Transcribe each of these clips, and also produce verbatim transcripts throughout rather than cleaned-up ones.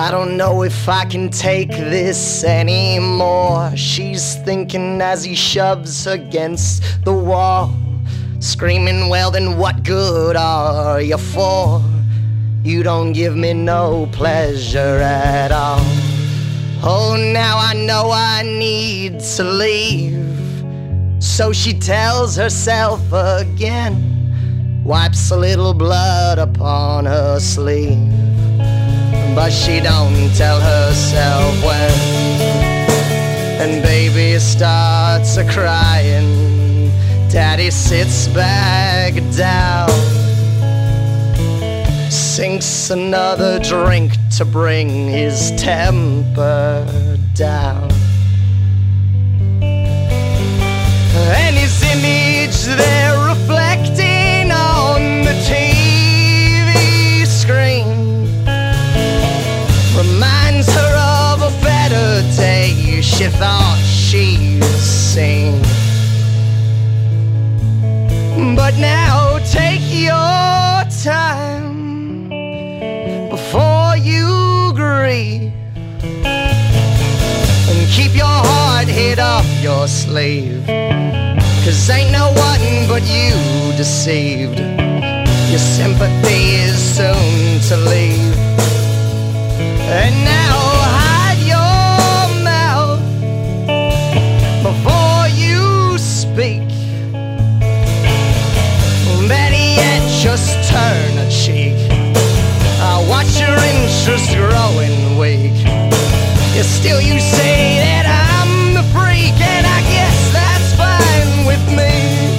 I don't know if I can take this anymore, she's thinking as he shoves against the wall, screaming, well then what good are you for? You don't give me no pleasure at all. Oh, now I know I need to leave, so she tells herself again, wipes a little blood upon her sleeve, but she don't tell herself when. And baby starts a crying, daddy sits back down, sinks another drink to bring his temper down. And his image there reflecting on the T V screen reminds her of a better day she thought she'd seen. But now take your time before you grieve, and keep your hard hid off your sleeve, 'cause ain't no one but you deceived. Your sympathy is soon to leave. And now hide your mouth before you speak. Better yet, just turn a cheek. I'll watch your interest growing weak. Yeah, still you say that I'm the freak, and I guess that's fine with me.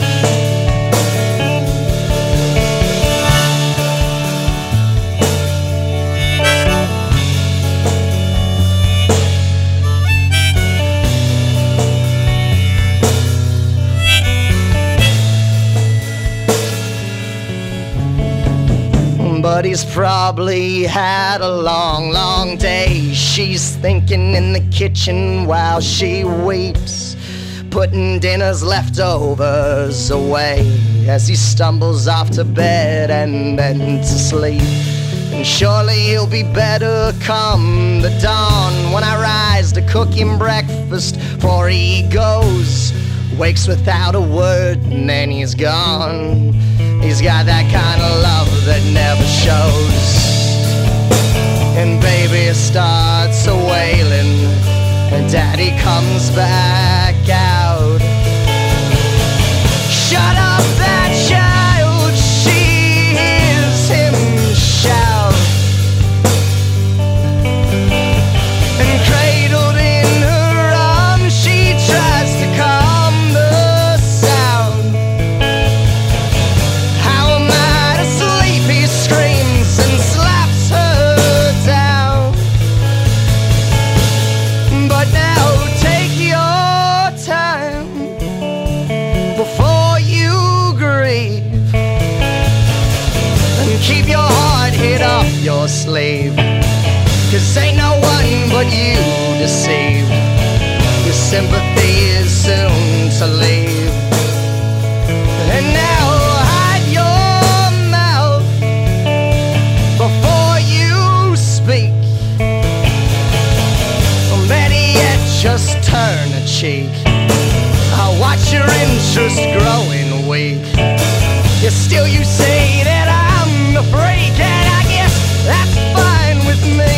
But he's probably had a long, long day. She's thinking in the kitchen while she weeps, putting dinner's leftovers away as he stumbles off to bed and then to sleep. And surely he'll be better come the dawn, when I rise to cook him breakfast before he goes. Wakes without a word and then he's gone. He's got that kind of love that never shows. And baby starts a wailing, and daddy comes back out. Shut up that child, she hears him shout. And cradled in her arms, she tries to calm the sound. How am I to sleep, he screams and slaps her down. But now take your time before you grieve, and keep your heart hid off your sleeve, 'cause ain't no one but you deceived. Your sympathy is soon to leave. And now hide your mouth before you speak. Or better yet, just turn a cheek. I'll watch your interest growing weak. Yet still you say that I'm the freak, and I guess that's fine with me.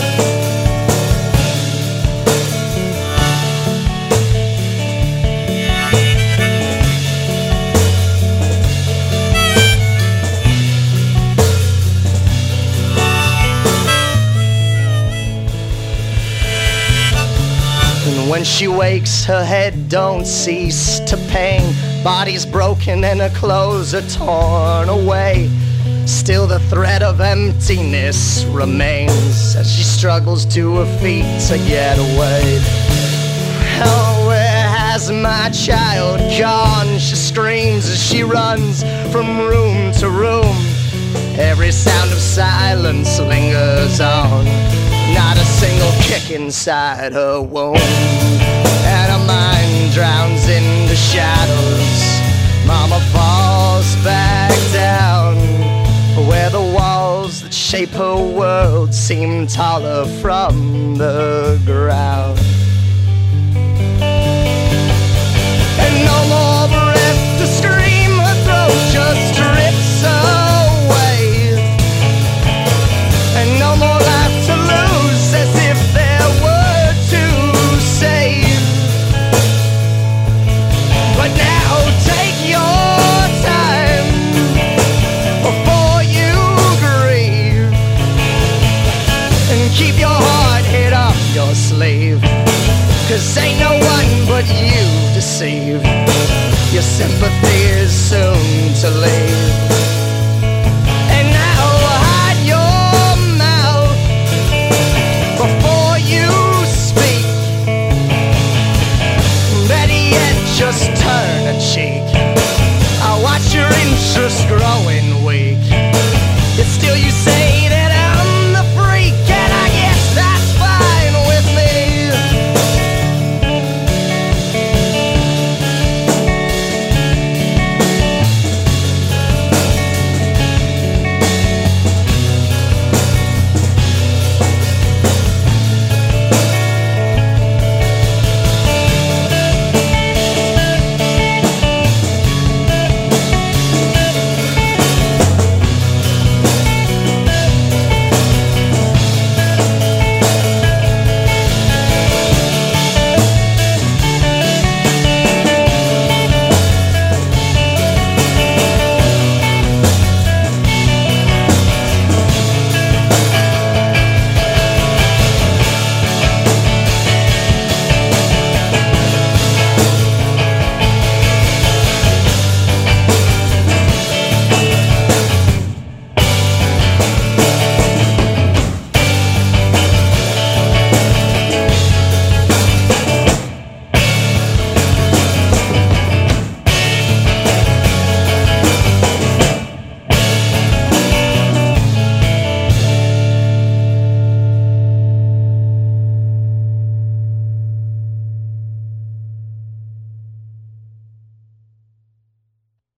And when she wakes, her head don't cease to pain. Body's broken and her clothes are torn away. Still the threat of emptiness remains as she struggles to her feet to get away. Oh, where has my child gone? She screams as she runs from room to room. Every sound of silence lingers on, not a single kick inside her womb. And her mind drowns in the shadows. Mama falls back down, where the walls that shape her world seem taller from the ground. And no more breath to scream, her throat just drips away. And no more life to lose, as if there were to save. But now take your time before you grieve, and keep your hard head up your sleeve, 'cause ain't no one but you to save. Your sympathy is soon to leave. And now hide your mouth before you speak. Better yet, just turn a cheek. I watch your interest grow.